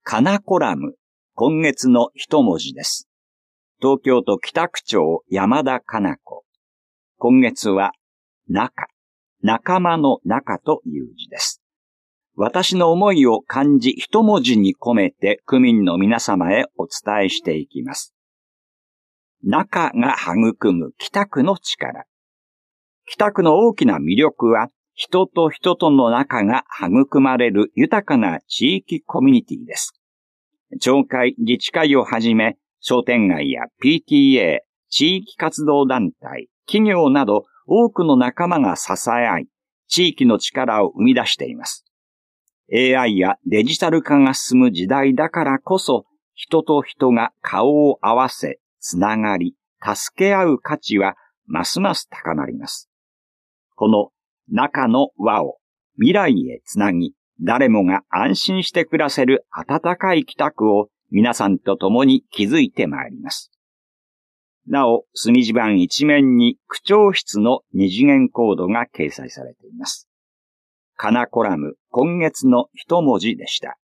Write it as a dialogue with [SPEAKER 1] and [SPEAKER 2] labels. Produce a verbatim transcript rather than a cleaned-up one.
[SPEAKER 1] かなコラム、今月の一文字です。東京都北区長山田かな子。今月は、仲、仲間の仲という字です。私の思いを漢字一文字に込めて区民の皆様へお伝えしていきます。仲が育む北区の力。北区の大きな魅力は、人と人との仲が育まれる豊かな地域コミュニティです。町会、自治会をはじめ、商店街や ピーティーエー、地域活動団体、企業など多くの仲間が支え合い、地域の力を生み出しています。エーアイ やデジタル化が進む時代だからこそ、人と人が顔を合わせ、つながり、助け合う価値はますます高まります。この仲の輪を未来へつなぎ、誰もが安心して暮らせる温かい北区を皆さんと共に築いてまいります。なお、隅地版一面に区長室の二次元コードが掲載されています。かなコラム、今月の一文字でした。